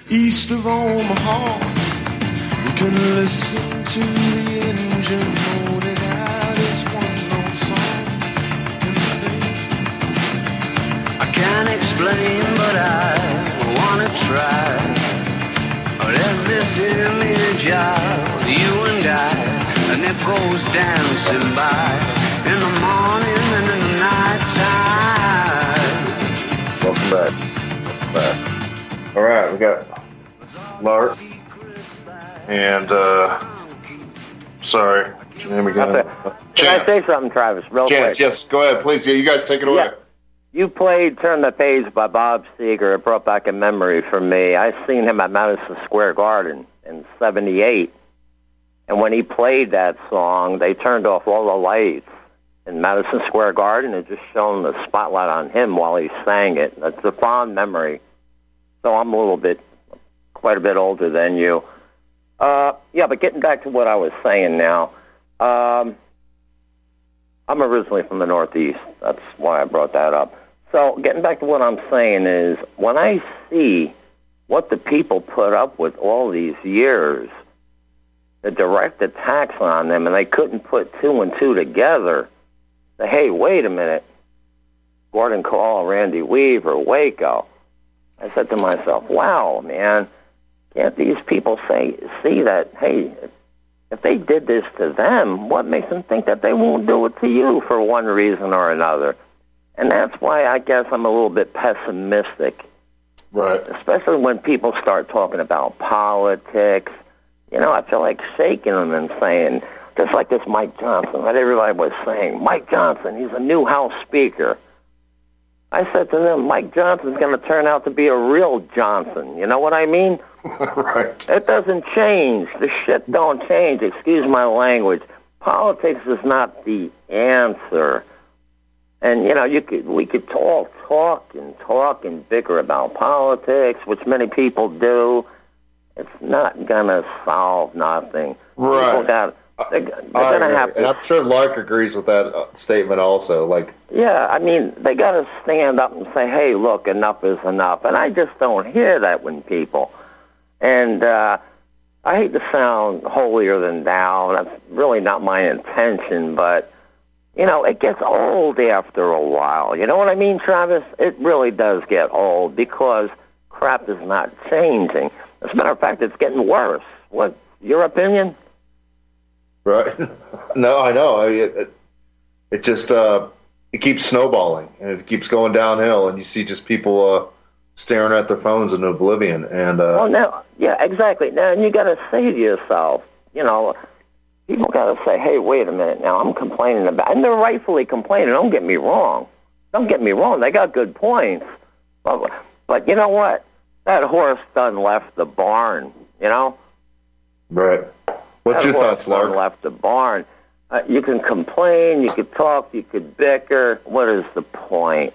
east of Omaha. You can listen to the engine moaning out his one-note song. I can't explain, but I wanna try. There's this image of you and I, and it goes dancing by in the morning and in the night time. Welcome back. All right, we got Lark and sorry, what's your name again? Can I say something, Travis, real quick? Yes, go ahead, please. Yeah, you guys take it away. Yeah. You played Turn the Page by Bob Seger. It brought back a memory for me. I seen him at Madison Square Garden in '78. And when he played that song, they turned off all the lights in Madison Square Garden and just shone the spotlight on him while he sang it. That's a fond memory. So I'm quite a bit older than you. Yeah, but getting back to what I was saying now, I'm originally from the Northeast. That's why I brought that up. So getting back to what I'm saying is, when I see what the people put up with all these years, the direct attacks on them, and they couldn't put two and two together, say, hey, wait a minute, Gordon Call, Randy Weaver, Waco. I said to myself, wow, man, can't these people see that, hey, if they did this to them, what makes them think that they won't do it to you for one reason or another? And that's why I guess I'm a little bit pessimistic. Right. Especially when people start talking about politics. You know, I feel like shaking them and saying, just like this Mike Johnson, that everybody was saying, Mike Johnson, he's a new House Speaker. I said to them, Mike Johnson's going to turn out to be a real Johnson. You know what I mean? Right. It doesn't change. The shit don't change. Excuse my language. Politics is not the answer. And, you know, we could talk and bicker about politics, which many people do. It's not going to solve nothing. Right. They're going to have to. And I'm sure Lark agrees with that statement also. Yeah, I mean, they got to stand up and say, hey, look, enough is enough. And I just don't hear that when people. And I hate to sound holier than thou. That's really not my intention, but, you know, it gets old after a while. You know what I mean, Travis? It really does get old because crap is not changing. As a matter of fact, it's getting worse. What, your opinion? Right. No, I know. I mean, it just it keeps snowballing, and it keeps going downhill, and you see just people staring at their phones in oblivion. And well, now, yeah, exactly. Now, and you got to say to yourself, you know, people got to say, hey, wait a minute. Now, I'm complaining about, and they're rightfully complaining. Don't get me wrong. They got good points. But you know what? That horse done left the barn, you know? Right. What's your thoughts, Lark? Left the barn. You can complain, you could talk, you could bicker. What is the point?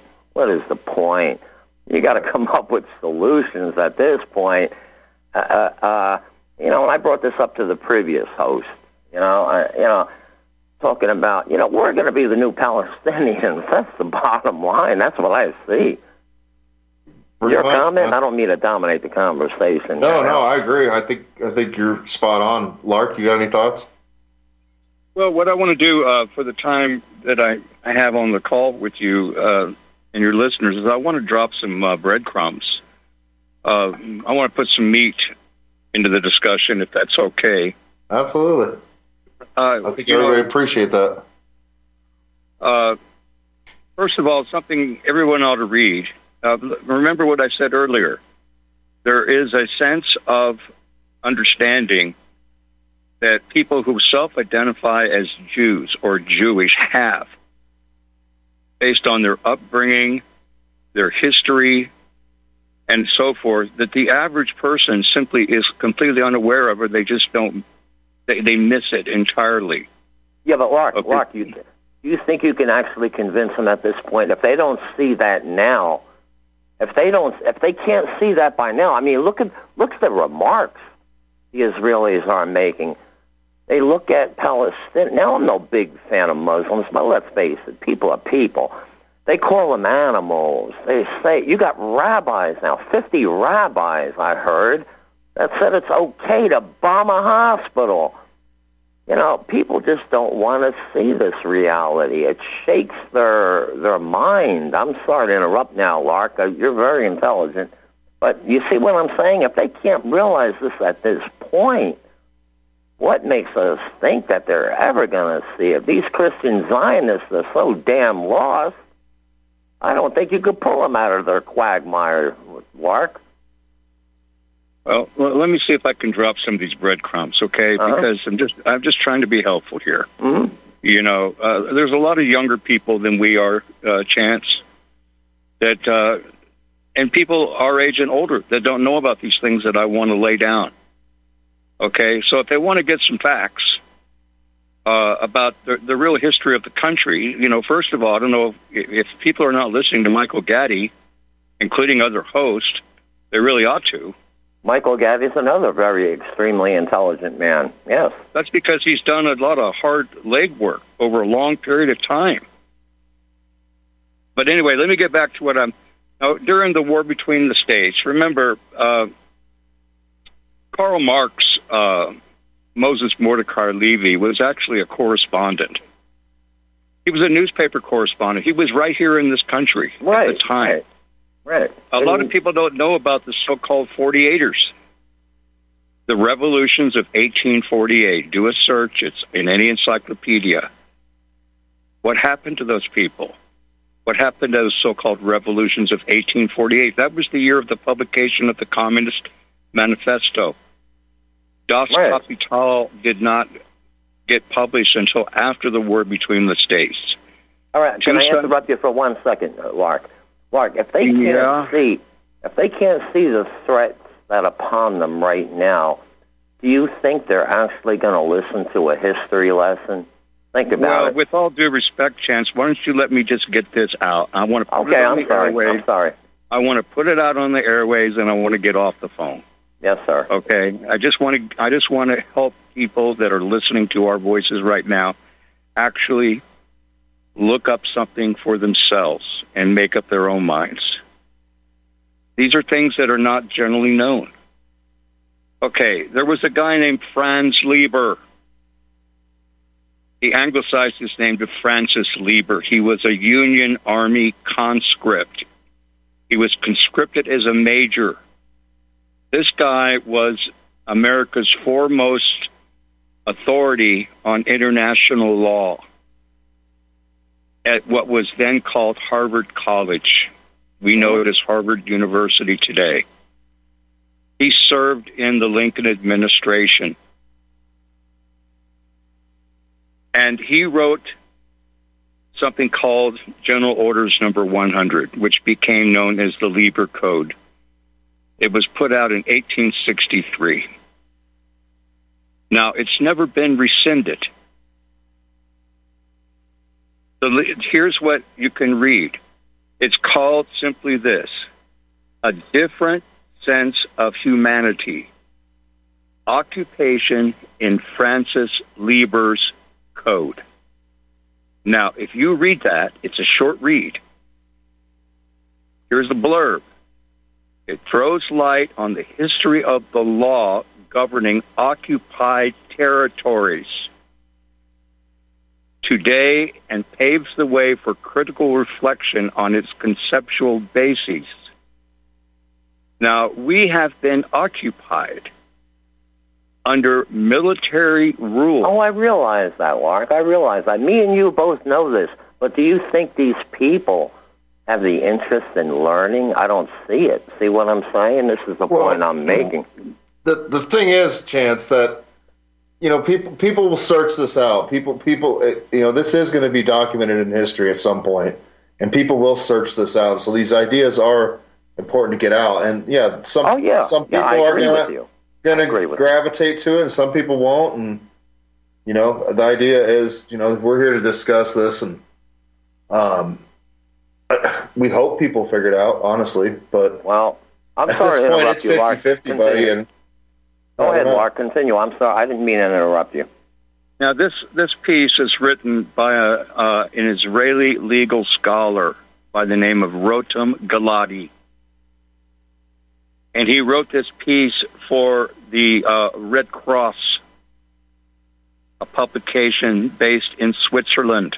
You got to come up with solutions at this point. You know, and I brought this up to the previous host. Talking about, we're going to be the new Palestinians. That's the bottom line. That's what I see. Your comment? I don't mean to dominate the conversation. No, I agree. I think you're spot on. Lark, you got any thoughts? Well, what I want to do for the time that I have on the call with you and your listeners is I want to drop some breadcrumbs. I want to put some meat into the discussion, if that's okay. Absolutely. I think everybody appreciate that. First of all, something everyone ought to read. Remember what I said earlier. There is a sense of understanding that people who self-identify as Jews or Jewish have, based on their upbringing, their history, and so forth, that the average person simply is completely unaware of, or they just don't, they miss it entirely. Yeah, but Lark, you think you can actually convince them at this point? If they don't see that now, if they can't see that by now, I mean, look at the remarks the Israelis are making. They look at Palestine. Now, I'm no big fan of Muslims, but let's face it, people are people. They call them animals. They say, you got rabbis now, 50 rabbis, I heard, that said it's okay to bomb a hospital. You know, people just don't want to see this reality. It shakes their mind. I'm sorry to interrupt now, Lark. You're very intelligent. But you see what I'm saying? If they can't realize this at this point, what makes us think that they're ever going to see it? These Christian Zionists are so damn lost. I don't think you could pull them out of their quagmire, Lark. Well, let me see if I can drop some of these breadcrumbs, okay? Because I'm just trying to be helpful here. Mm-hmm. You know, there's a lot of younger people than we are, Chance, that and people our age and older that don't know about these things that I want to lay down. Okay, so if they want to get some facts about the real history of the country, you know, first of all, I don't know if people are not listening to Michael Gaddy, including other hosts, they really ought to. Michael Gaddy's another very extremely intelligent man, yes. That's because he's done a lot of hard legwork over a long period of time. But anyway, let me get back to what during the war between the states, remember, Karl Marx, Moses Mordecai Levy, was actually a correspondent. He was a newspaper correspondent. He was right here in this country at the time. Right. A lot of people don't know about the so-called 48ers, the revolutions of 1848. Do a search. It's in any encyclopedia. What happened to those people? What happened to those so-called revolutions of 1848? That was the year of the publication of the Communist Manifesto. Das Kapital did not get published until after the war between the states. All right, can I interrupt you for 1 second, Lark? Lark, if they can't see the threats that are upon them right now, do you think they're actually going to listen to a history lesson? Think about it. With all due respect, Chance, why don't you let me just get this out? I want to put it on the airways. I'm sorry. I want to put it out on the airways, and I want to get off the phone. Yes, sir. Okay. I just want to help people that are listening to our voices right now actually look up something for themselves and make up their own minds. These are things that are not generally known. Okay, there was a guy named Franz Lieber. He anglicized his name to Francis Lieber. He was a Union Army conscript. He was conscripted as a major. This guy was America's foremost authority on international law at what was then called Harvard College. We know it as Harvard University today. He served in the Lincoln administration. And he wrote something called General Orders Number 100, which became known as the Lieber Code. It was put out in 1863. Now, it's never been rescinded. Here's what you can read. It's called simply this: a different sense of humanity. Occupation in Francis Lieber's Code. Now, if you read that, it's a short read. Here's the blurb. It throws light on the history of the law governing occupied territories today and paves the way for critical reflection on its conceptual bases. Now, we have been occupied under military rule. Oh, I realize that, Lark. I realize that. Me and you both know this. But do you think these people have the interest in learning? I don't see it. See what I'm saying? This is the point I'm making. The thing is, Chance, that people will search this out. People, this is going to be documented in history at some point, and people will search this out. So these ideas are important to get out. And some people are going to gravitate to it, and some people won't. And the idea is, we're here to discuss this, and we hope people figure it out, honestly. But I'm at sorry this to point, interrupt it's you, Lark. 50-50, buddy. And Go ahead, Mark. Continue. I'm sorry. I didn't mean to interrupt you. Now, this piece is written by an Israeli legal scholar by the name of Rotem Galati. And he wrote this piece for the Red Cross, a publication based in Switzerland.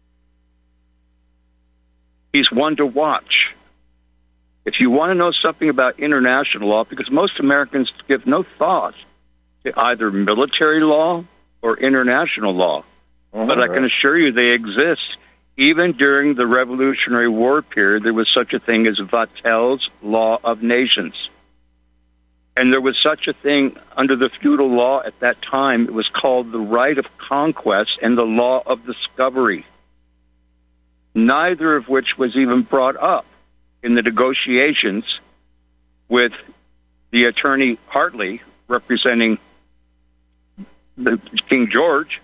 He's one to watch. If you want to know something about international law, because most Americans give no thought to either military law or international law, but I can assure you they exist. Even during the Revolutionary War period, there was such a thing as Vattel's Law of Nations. And there was such a thing under the feudal law at that time. It was called the right of conquest and the law of discovery, neither of which was even brought up in the negotiations with the attorney Hartley representing the King George,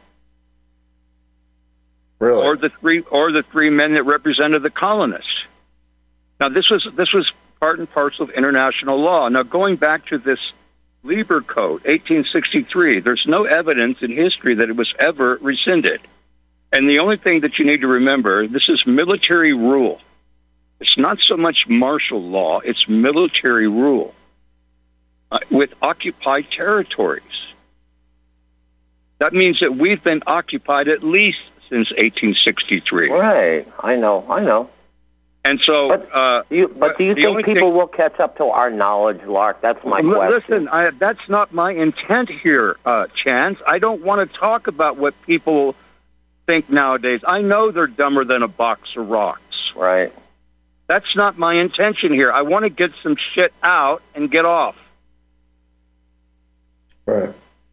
Really? or the three men that represented the colonists. Now this was part and parcel of international law. Now going back to this Lieber Code, 1863, there's no evidence in history that it was ever rescinded. And the only thing that you need to remember, this is military rule. It's not so much martial law, it's military rule with occupied territories. That means that we've been occupied at least since 1863. Right. I know. And so... do you think people will catch up to our knowledge, Lark? That's my question. Listen, that's not my intent here, Chance. I don't want to talk about what people think nowadays. I know they're dumber than a box of rocks. Right. That's not my intention here. I want to get some shit out and get off. Right.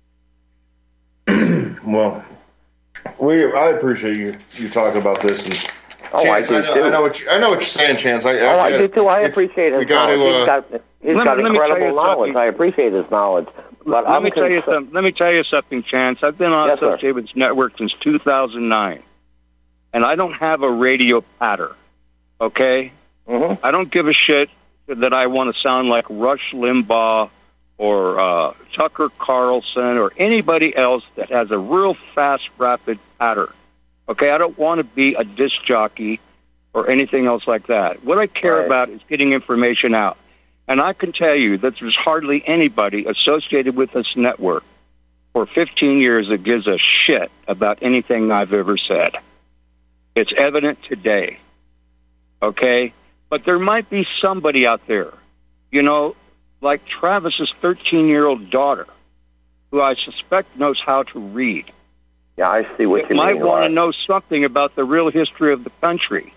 Well, I appreciate you talking about this. And Chance, I do too. I know what you're saying, Chance. I do too. I appreciate his knowledge. He's got incredible knowledge. I appreciate his knowledge. But let me tell you something, Chance. I've been on Associated with Network since 2009, and I don't have a radio patter. Okay, I don't give a shit that I want to sound like Rush Limbaugh or Tucker Carlson or anybody else that has a real fast, rapid patter. Okay, I don't want to be a disc jockey or anything else like that. What I care about is getting information out. And I can tell you that there's hardly anybody associated with this network for 15 years that gives a shit about anything I've ever said. It's evident today. Okay? But there might be somebody out there, like Travis's 13-year-old daughter, who I suspect knows how to read. Yeah, I see what you mean. Might want to know something about the real history of the country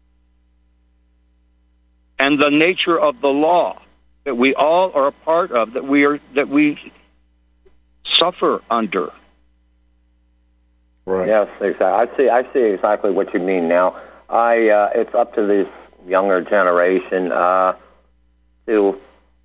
and the nature of the law that we all are a part of, that we suffer under. Right. Yes, exactly. I see exactly what you mean now. It's up to this younger generation to.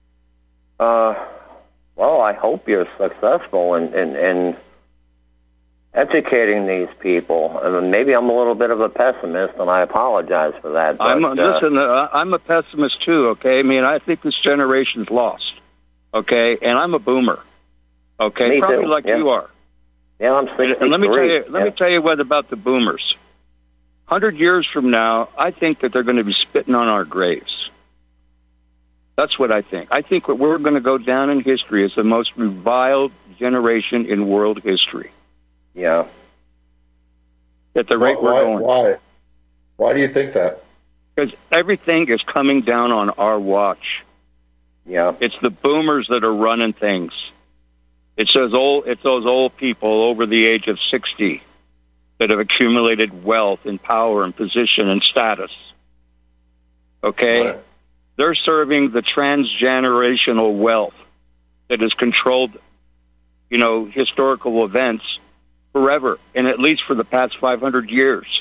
Well, I hope you're successful in educating these people. And maybe I'm a little bit of a pessimist, and I apologize for that. But, I'm a pessimist too. Okay, I mean, I think this generation's lost. Okay, and I'm a boomer. Okay, me probably too. like you are. Yeah, I'm 63. And let me tell you what about the boomers. 100 years from now, I think that they're going to be spitting on our graves. That's what I think. I think that we're going to go down in history as the most reviled generation in world history. Yeah. At the rate we're going. Why? Why do you think that? Because everything is coming down on our watch. Yeah. It's the boomers that are running things. It's those old people over the age of 60 that have accumulated wealth and power and position and status. Okay? Right. They're serving the transgenerational wealth that has controlled, historical events forever, and at least for the past 500 years.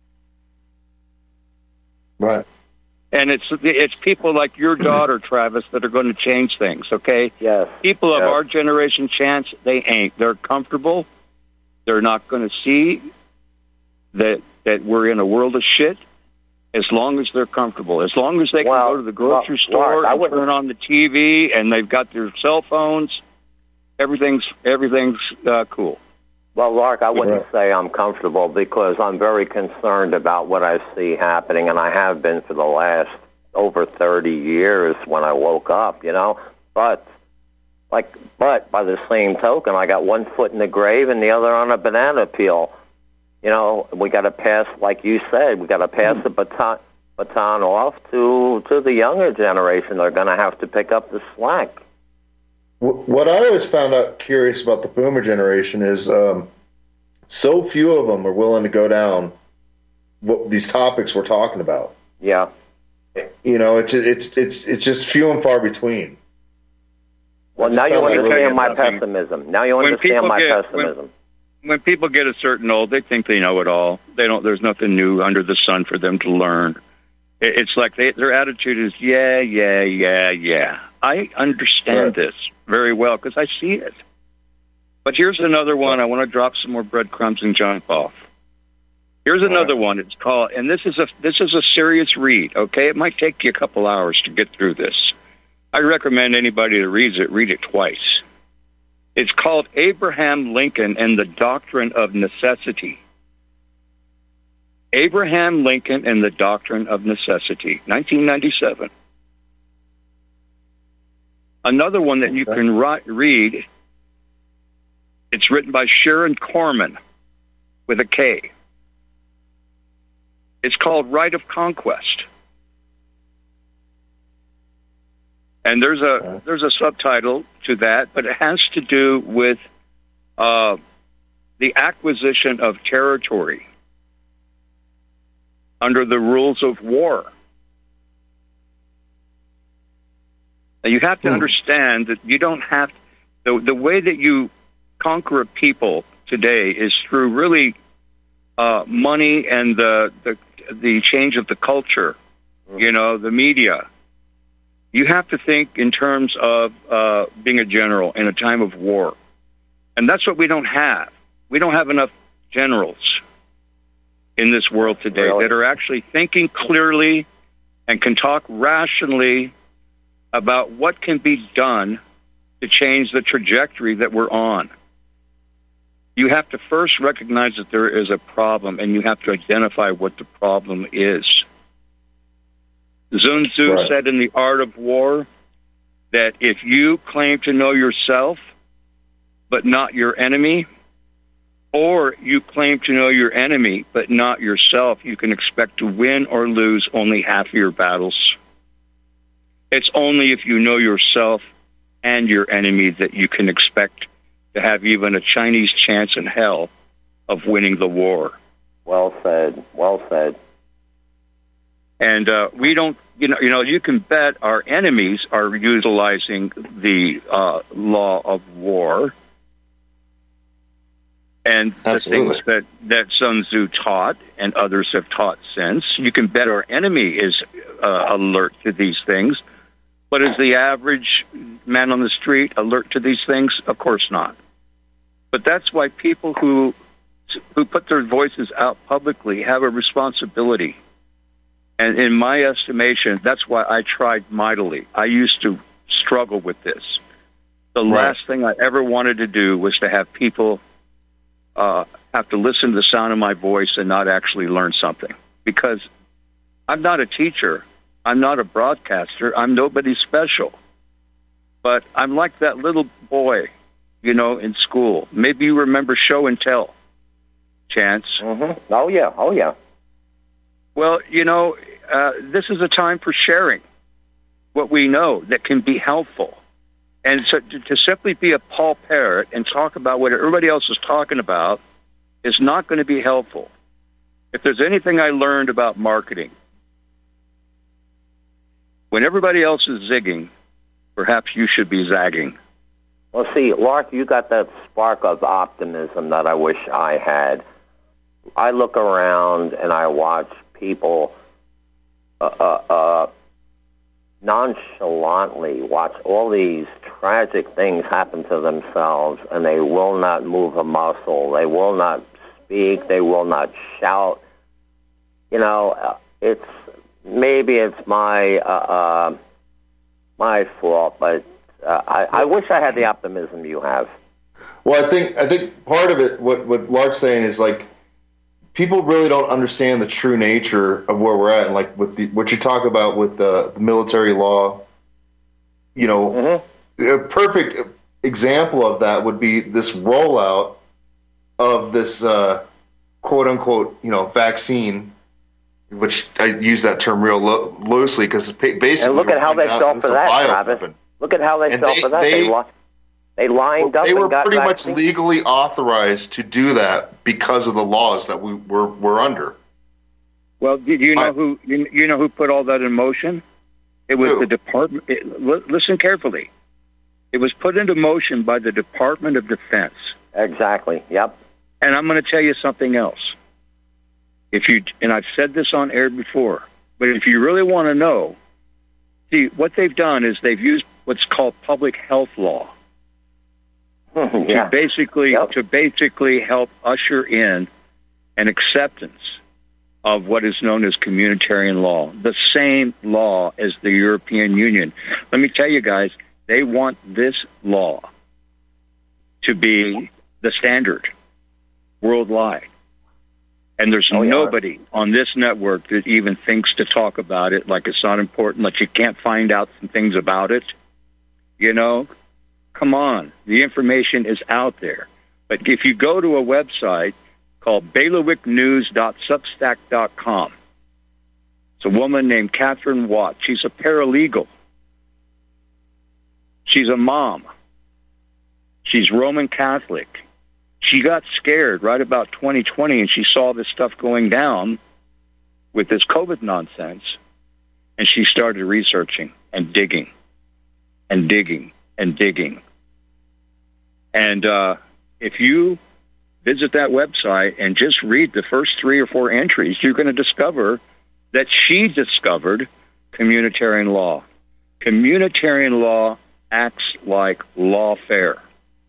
Right. And it's people like your daughter, Travis, that are going to change things, okay? Yes. People of our generation, Chance, they ain't. They're comfortable. They're not going to see that we're in a world of shit. As long as they're comfortable, as long as they can go to the grocery store and turn on the TV and they've got their cell phones, everything's cool. Well, Lark, I wouldn't say I'm comfortable because I'm very concerned about what I see happening, and I have been for the last over 30 years when I woke up, you know. But by the same token, I got one foot in the grave and the other on a banana peel. You know, we got to pass, like you said, we got to pass the baton off to the younger generation. They're going to have to pick up the slack. What I always found out curious about the boomer generation is so few of them are willing to go down these topics we're talking about. Yeah. You know, it's just few and far between. Well, now you understand my pessimism. Now you understand my pessimism. When people get a certain old, they think they know it all. There's nothing new under the sun for them to learn. It's like their attitude is, yeah. I understand this very well because I see it. But here's another one. I want to drop some more breadcrumbs and jump off. Here's another one. It's called, and this is a serious read. Okay, it might take you a couple hours to get through this. I recommend anybody that reads it read it twice. It's called Abraham Lincoln and the Doctrine of Necessity. Abraham Lincoln and the Doctrine of Necessity, 1997. Another one that you can read, it's written by Sharon Corman with a K. It's called Right of Conquest. And there's a subtitle to that, but it has to do with the acquisition of territory under the rules of war. Now you have to understand that you don't have the way that you conquer a people today is through really money and the change of the culture, you know, the media. You have to think in terms of being a general in a time of war. And that's what we don't have. We don't have enough generals in this world today that are actually thinking clearly and can talk rationally about what can be done to change the trajectory that we're on. You have to first recognize that there is a problem, and you have to identify what the problem is. Sun Tzu said in The Art of War that if you claim to know yourself but not your enemy, or you claim to know your enemy but not yourself, you can expect to win or lose only half of your battles. It's only if you know yourself and your enemy that you can expect to have even a Chinese chance in hell of winning the war. Well said. Well said. And we don't, you can bet our enemies are utilizing the law of war and the things that Sun Tzu taught and others have taught since. You can bet our enemy is alert to these things. But is the average man on the street alert to these things? Of course not. But that's why people who put their voices out publicly have a responsibility. And in my estimation, that's why I tried mightily. I used to struggle with this. The last thing I ever wanted to do was to have people have to listen to the sound of my voice and not actually learn something. Because I'm not a teacher. I'm not a broadcaster. I'm nobody special. But I'm like that little boy, in school. Maybe you remember Show and Tell, Chance. Mm-hmm. Oh, yeah. Well, this is a time for sharing what we know that can be helpful. And so to simply be a Paul Parrot and talk about what everybody else is talking about is not going to be helpful. If there's anything I learned about marketing, when everybody else is zigging, perhaps you should be zagging. Well, see, Lark, you got that spark of optimism that I wish I had. I look around and I watch people nonchalantly watch all these tragic things happen to themselves, and they will not move a muscle. They will not speak. They will not shout. It's my my fault, but I wish I had the optimism you have. Well, I think part of it, what Lark's saying is like, people really don't understand the true nature of where we're at, and like with what you talk about with the military law. You know, a perfect example of that would be this rollout of this quote unquote, vaccine, which I use that term real loosely because basically, and look at how they fell for that, Travis. Look at how they fell for that. They lined up. They were and got pretty vaccine. much legally authorized to do that because of the laws that we're under. Well, did you know who put all that in motion? It was the Department. Listen carefully. It was put into motion by the Department of Defense. Exactly. Yep. And I'm going to tell you something else. And I've said this on air before, but if you really want to know, see, what they've done is they've used what's called public health law to basically help usher in an acceptance of what is known as communitarian law, the same law as the European Union. Let me tell you guys, they want this law to be the standard worldwide. And there's nobody on this network that even thinks to talk about it, like it's not important, like you can't find out some things about it. Come on. The information is out there. But if you go to a website called bailiwicknews.substack.com, it's a woman named Catherine Watt. She's a paralegal. She's a mom. She's Roman Catholic. She got scared right about 2020, and she saw this stuff going down with this COVID nonsense, and she started researching and digging and digging and digging. And if you visit that website and just read the first 3 or 4 entries, you're going to discover that she discovered communitarian law. Communitarian law acts like lawfare.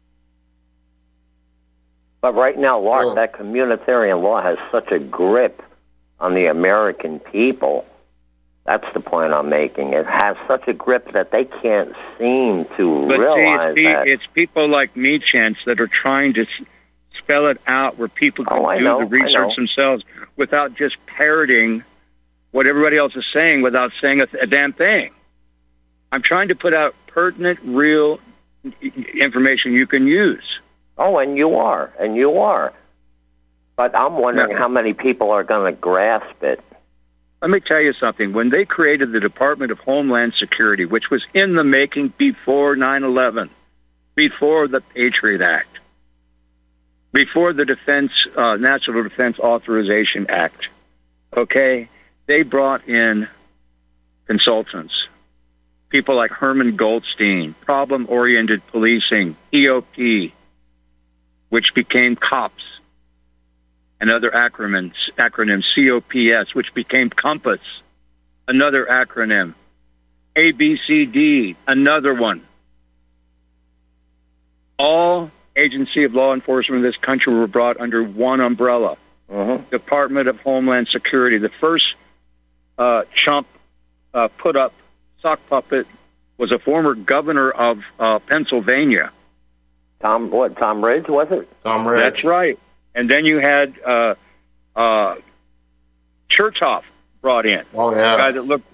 But right now, Lark, that communitarian law has such a grip on the American people. That's the point I'm making. It has such a grip that they can't seem to realize that. It's people like me, Chance, that are trying to spell it out where people can do the research themselves without just parroting what everybody else is saying without saying a damn thing. I'm trying to put out pertinent, real information you can use. Oh, and you are. But I'm wondering how many people are going to grasp it. Let me tell you something. When they created the Department of Homeland Security, which was in the making before 9/11, before the Patriot Act, before the National Defense Authorization Act, okay, they brought in consultants, people like Herman Goldstein, problem-oriented policing, EOP, which became COPS, and other acronyms, COPS, which became COMPAS, another acronym, ABCD, another one. All agency of law enforcement in this country were brought under one umbrella, Department of Homeland Security. The first chump put up sock puppet was a former governor of Pennsylvania. Tom Ridge, was it? Tom Ridge. That's right. And then you had Chertoff brought in. Oh, yeah. The guy that looked,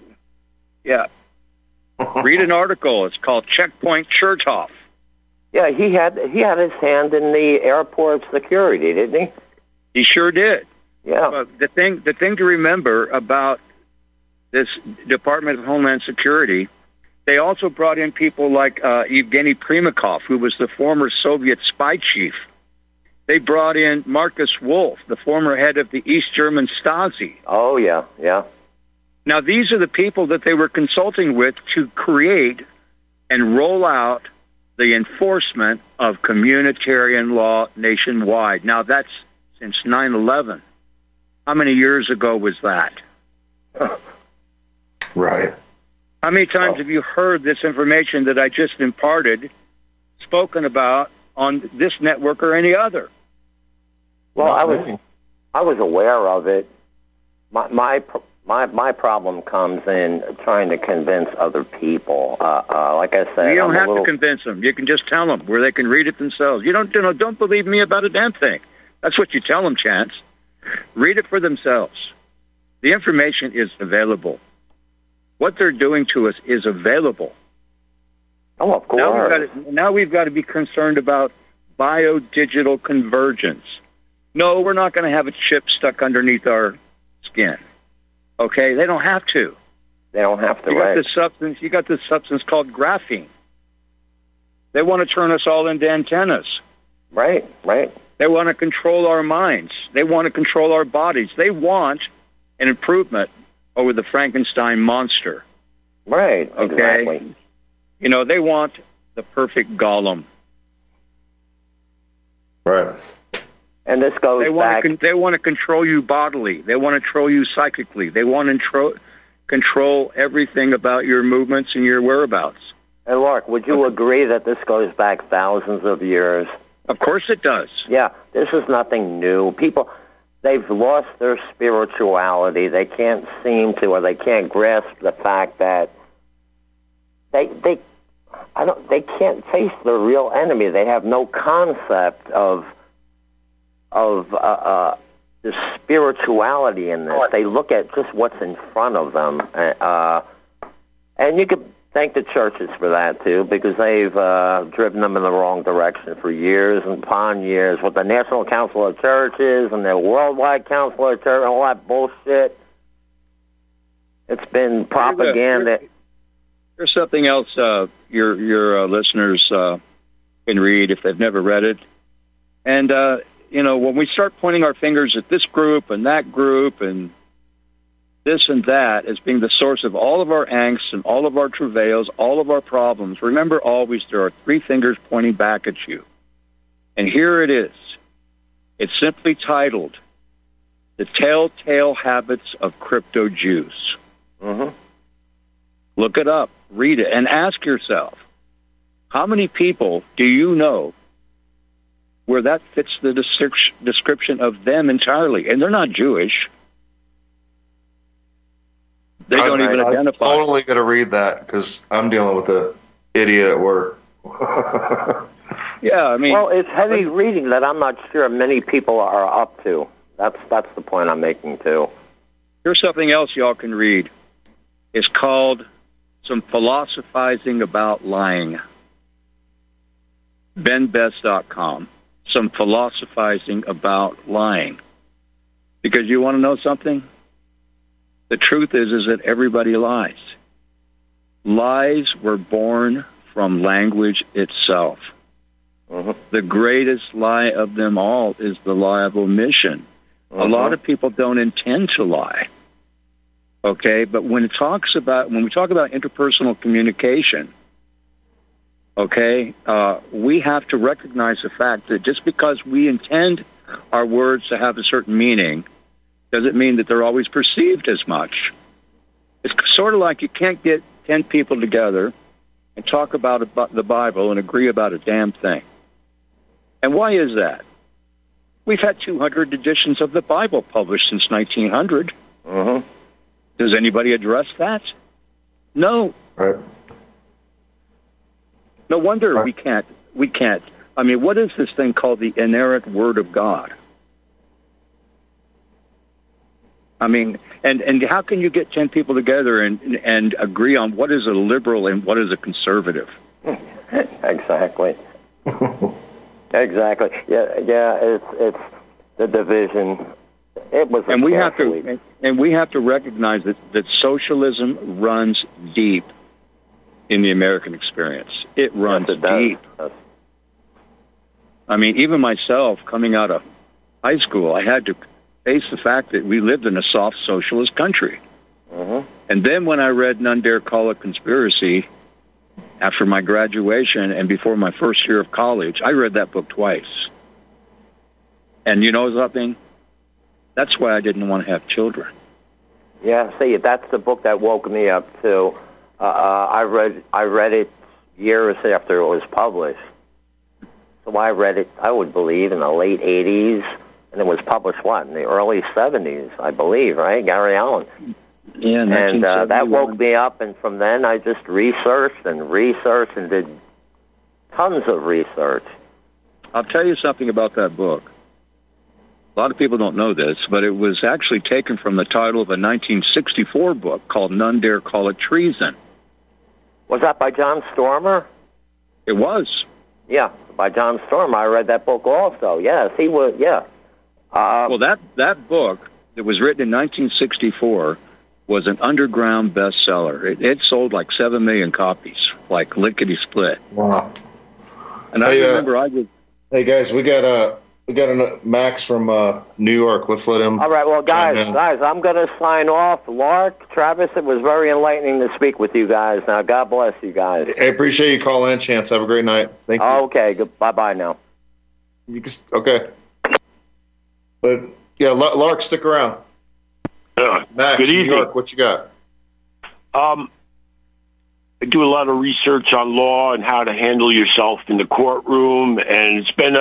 read an article. It's called Checkpoint Chertoff. Yeah, he had his hand in the airport security, didn't he? He sure did. Yeah. The thing to remember about this Department of Homeland Security, they also brought in people like Evgeny Primakov, who was the former Soviet spy chief. They brought in Marcus Wolf, the former head of the East German Stasi. Oh, yeah. Now, these are the people that they were consulting with to create and roll out the enforcement of communitarian law nationwide. Now, that's since 9/11. How many years ago was that? Right. How many times have you heard this information that I just imparted spoken about on this network or any other? Well, I was aware of it. My My problem comes in trying to convince other people. Like I said, you don't have to convince them. You can just tell them where they can read it themselves. Don't believe me about a damn thing. That's what you tell them, Chance. Read it for themselves. The information is available. What they're doing to us is available. Oh, of course. Now we've got to be concerned about biodigital convergence. No, we're not going to have a chip stuck underneath our skin. Okay, they don't have to. They don't have to. You got this substance called graphene. They want to turn us all into antennas. Right. They want to control our minds. They want to control our bodies. They want an improvement over the Frankenstein monster. Right. Okay. Exactly. They want the perfect Gollum. Right. And this goes back. They want to control you bodily. They want to control you psychically. They want to control everything about your movements and your whereabouts. And Lark, would you agree that this goes back thousands of years? Of course it does. Yeah, this is nothing new. People, they've lost their spirituality. They can't seem to, or they can't grasp the fact that they can't face their real enemy. They have no concept of the spirituality in this. They look at just what's in front of them, and you could thank the churches for that too, because they've driven them in the wrong direction for years and upon years with the National Council of Churches and the Worldwide Council of Churches and all that bullshit. It's been propaganda. There's something else your listeners can read if they've never read it. And, when we start pointing our fingers at this group and that group and this and that as being the source of all of our angst and all of our travails, all of our problems, remember always there are three fingers pointing back at you. And here it is. It's simply titled, The Telltale Habits of Crypto Jews. Mm-hmm. Look it up, read it, and ask yourself, how many people do you know where that fits the description of them entirely? And they're not Jewish. They don't even identify. I'm totally going to read that because I'm dealing with an idiot at work. Yeah, I mean... Well, it's heavy reading that I'm not sure many people are up to. That's the point I'm making, too. Here's something else y'all can read. It's called Some Philosophizing About Lying. BenBest.com. Some Philosophizing About Lying. Because you want to know something? The truth is that everybody lies. Lies were born from language itself. Mm-hmm. The greatest lie of them all is the lie of omission. Mm-hmm. A lot of people don't intend to lie. Okay, but when we talk about interpersonal communication, okay, we have to recognize the fact that just because we intend our words to have a certain meaning doesn't mean that they're always perceived as much. It's sort of like you can't get 10 people together and talk about the Bible and agree about a damn thing. And why is that? We've had 200 editions of the Bible published since 1900. Mm-hmm. Does anybody address that? No. Right. No wonder we can't. I mean, what is this thing called the inerrant Word of God? I mean, and how can you get 10 people together and agree on what is a liberal and what is a conservative? Exactly. Exactly. Yeah. It's the division. It was. And we have to recognize that socialism runs deep in the American experience. It runs deep. I mean, even myself, coming out of high school, I had to face the fact that we lived in a soft socialist country. Mm-hmm. And then when I read None Dare Call It Conspiracy after my graduation and before my first year of college, I read that book twice. And you know something? That's why I didn't want to have children. Yeah, see, that's the book that woke me up too. I read it years after it was published. So I read it, I would believe, in the late 80s, and it was published, in the early 70s, I believe, right? Gary Allen. Yeah, and that woke me up. And from then, I just researched and did tons of research. I'll tell you something about that book. A lot of people don't know this, but it was actually taken from the title of a 1964 book called None Dare Call It Treason. Was that by John Stormer? It was. Yeah, by John Stormer. I read that book also. Yes, he was, yeah. Well, that book that was written in 1964 was an underground bestseller. It sold like 7 million copies, like lickety-split. Wow. And I remember Hey, guys, we got a Max from New York. Let's let him. All right, well, guys, I'm going to sign off. Lark, Travis, it was very enlightening to speak with you guys. Now, God bless you guys. I appreciate you calling in, Chance. Have a great night. Thank you. Okay, bye-bye now. Okay. But, yeah, Lark, stick around. Max, good evening. New York, what you got? I do a lot of research on law and how to handle yourself in the courtroom, and it's been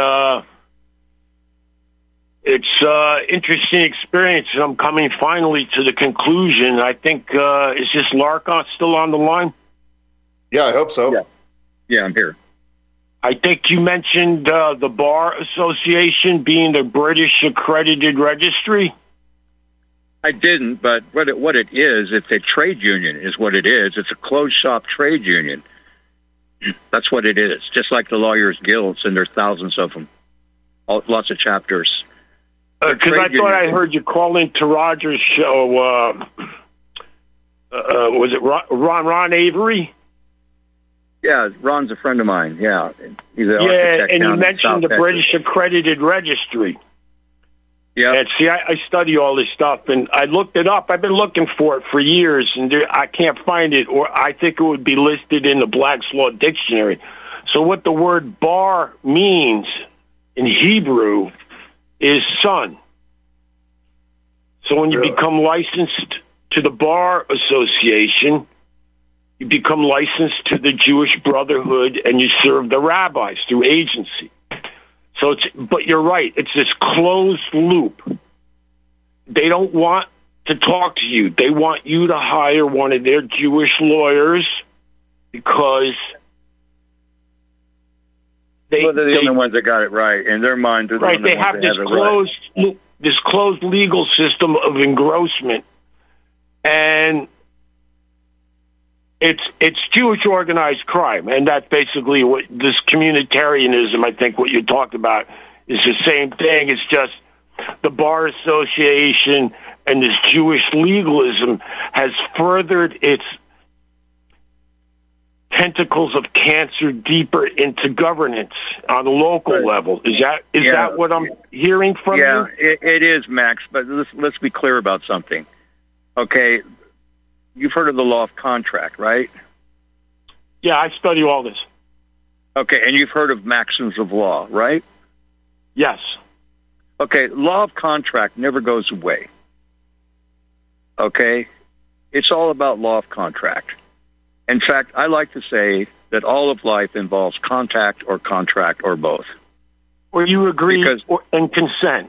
interesting experience, and I'm coming finally to the conclusion. I think, is this Lark still on the line? Yeah, I hope so. Yeah, I'm here. I think you mentioned the Bar Association being the British accredited registry. I didn't, but what it is, it's a trade union is what it is. It's a closed-shop trade union. That's what it is, just like the Lawyers Guilds, and there's thousands of them, lots of chapters. Because I thought I heard you call into Roger's show. Was it Ron Avery? Yeah, Ron's a friend of mine. Yeah, he's an architect. Yeah, and you mentioned the British accredited registry. Yeah. And see, I study all this stuff, and I looked it up. I've been looking for it for years, and I can't find it, or I think it would be listed in the Black's Law Dictionary. So what the word bar means in Hebrew is son. So when you become licensed to the Bar Association, you become licensed to the Jewish Brotherhood, and you serve the rabbis through agency. So but you're right, it's this closed loop. They don't want to talk to you. They want you to hire one of their Jewish lawyers because they're the only ones that got it right. In their mind, they're right. The they have this this closed legal system of engrossment, and it's Jewish organized crime, and that's basically what this communitarianism, I think what you talked about, is the same thing. It's just the Bar Association and this Jewish legalism has furthered its tentacles of cancer deeper into governance on a local level. Is that what I'm hearing from you? Yeah, it is, Max, but let's be clear about something. Okay, you've heard of the law of contract, right? Yeah, I study all this. Okay, and you've heard of maxims of law, right? Yes. Okay, law of contract never goes away. Okay? It's all about law of contract. In fact, I like to say that all of life involves contact or contract or both. Or you agree and consent.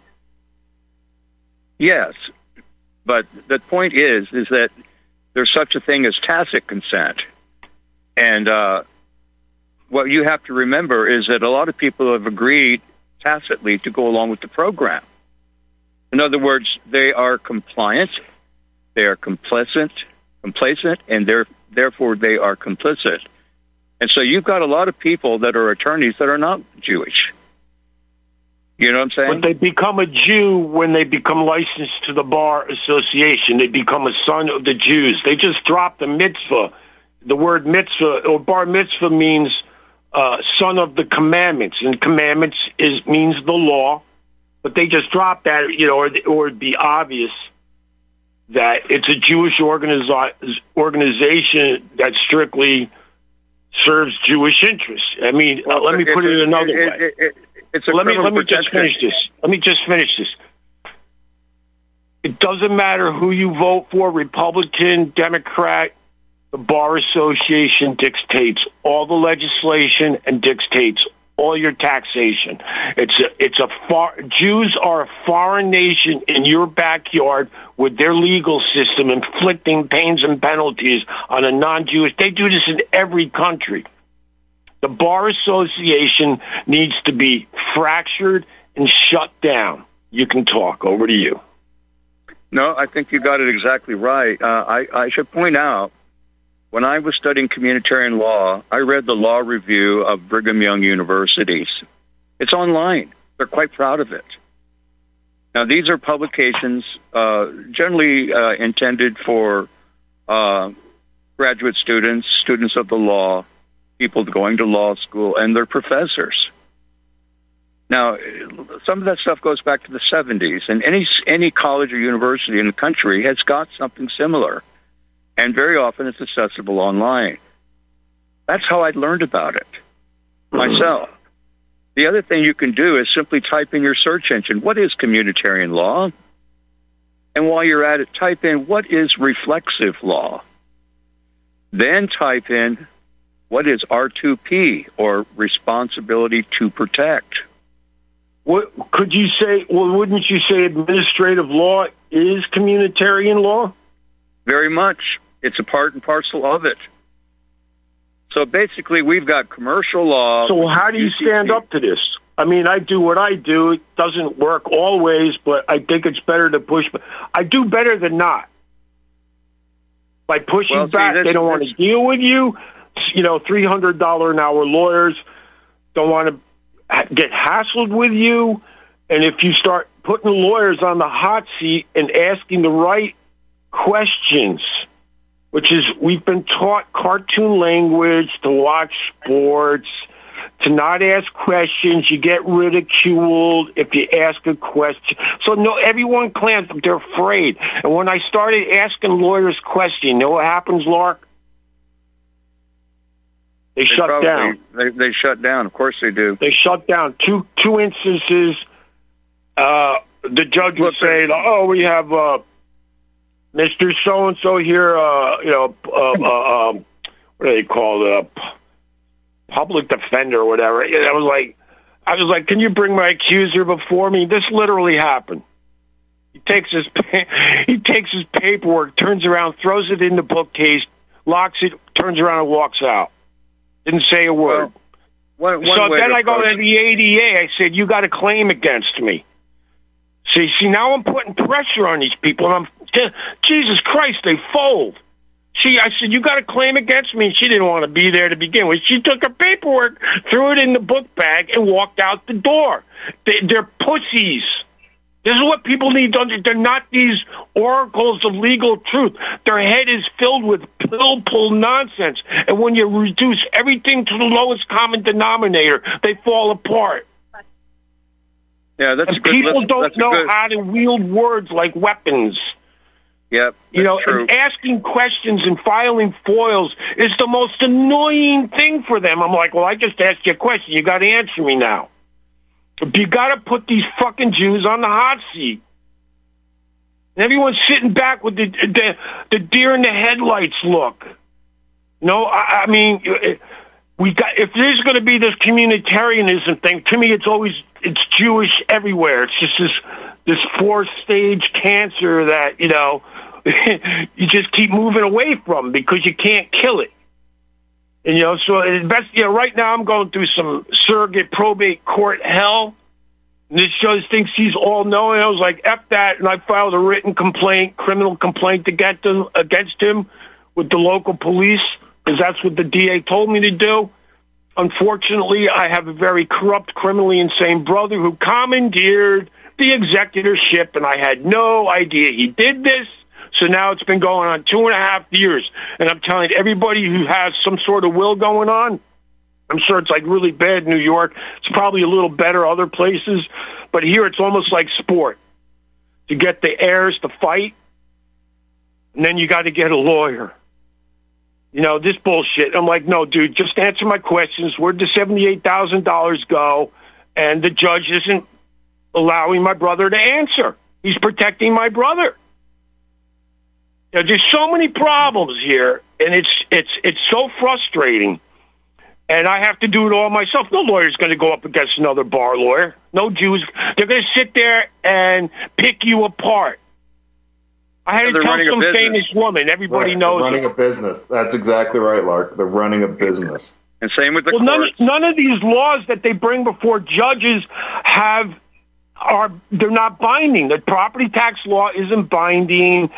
Yes, but the point is that there's such a thing as tacit consent. And what you have to remember is that a lot of people have agreed tacitly to go along with the program. In other words, they are compliant, they are complacent, and therefore they are complicit. And so you've got a lot of people that are attorneys that are not Jewish. You know what I'm saying? But they become a Jew when they become licensed to the Bar Association. They become a son of the Jews. They just dropped the mitzvah. The word mitzvah, or bar mitzvah, means son of the commandments, and commandments means the law. But they just dropped that, or it'd be obvious that it's a Jewish organization that strictly serves Jewish interests. I mean, let me put it another way. Let me just finish this. It doesn't matter who you vote for, Republican, Democrat. The Bar Association dictates all the legislation and dictates all your taxation. Jews are a foreign nation in your backyard with their legal system inflicting pains and penalties on a non-Jewish. They do this in every country. The Bar Association needs to be fractured and shut down. You can talk. Over to you. No, I think you got it exactly right. I should point out, when I was studying communitarian law, I read the law review of Brigham Young Universities. It's online. They're quite proud of it. Now, these are publications generally intended for graduate students, students of the law, people going to law school, and their professors. Now, some of that stuff goes back to the 70s, and any college or university in the country has got something similar. And very often it's accessible online. That's how I learned about it myself. The other thing you can do is simply type in your search engine, what is communitarian law? And while you're at it, type in, what is reflexive law? Then type in, what is R2P, or responsibility to protect? What could you say? Well, wouldn't you say administrative law is communitarian law? Very much. It's a part and parcel of it. So basically, we've got commercial law. So how do you stand up to this? I mean, I do what I do. It doesn't work always, but I think it's better to push. I do better than not. By pushing back, they don't want to deal with you. You know, $300 an hour lawyers don't want to get hassled with you. And if you start putting lawyers on the hot seat and asking the right questions, which is, we've been taught cartoon language, to watch sports, to not ask questions. You get ridiculed if you ask a question. So no, everyone clams, they're afraid. And when I started asking lawyers questions, you know what happens, Lark? They shut down. They shut down. Of course they do. They shut down. Two instances. The judge would say, "Oh, we have Mr. So and so here. What do they call it? Public defender or whatever." I was like, "Can you bring my accuser before me?" This literally happened. He takes his paperwork, turns around, throws it in the bookcase, locks it, turns around and walks out. Didn't say a word. Well, so then I go to the ADA. I said, "You got a claim against me." See, now I'm putting pressure on these people, and Jesus Christ, they fold. I said, "You got a claim against me?" And she didn't want to be there to begin with. She took her paperwork, threw it in the book bag, and walked out the door. They're pussies. This is what people need to understand. They're not these oracles of legal truth. Their head is filled with pill-pull nonsense. And when you reduce everything to the lowest common denominator, they fall apart. Yeah, that's good. People don't know how to wield words like weapons. Yep. True. And asking questions and filing foils is the most annoying thing for them. I'm like, well, I just asked you a question. You got to answer me now. You got to put these fucking Jews on the hot seat. And everyone's sitting back with the deer in the headlights look. No, I mean, if there's going to be this communitarianism thing, to me, it's Jewish everywhere. It's just this fourth-stage cancer that, you just keep moving away from because you can't kill it. And, so right now I'm going through some surrogate probate court hell. And this judge thinks he's all-knowing. I was like, F that, and I filed a written criminal complaint against him with the local police, because that's what the DA told me to do. Unfortunately, I have a very corrupt, criminally insane brother who commandeered the executorship, and I had no idea he did this. So now it's been going on 2.5 years. And I'm telling everybody who has some sort of will going on, I'm sure it's like really bad in New York. It's probably a little better other places. But here it's almost like sport. To get the heirs to fight, and then you got to get a lawyer. This bullshit. I'm like, no, dude, just answer my questions. Where'd the $78,000 go? And the judge isn't allowing my brother to answer. He's protecting my brother. There's so many problems here, and it's so frustrating. and I have to do it all myself. No lawyer's going to go up against another bar lawyer. No Jews. They're going to sit there and pick you apart. I had to tell some famous woman. Everybody knows. They're running a business. That's exactly right, Lark. They're running a business. And same with the courts. None of these laws that they bring before judges they're not binding. The property tax law isn't binding.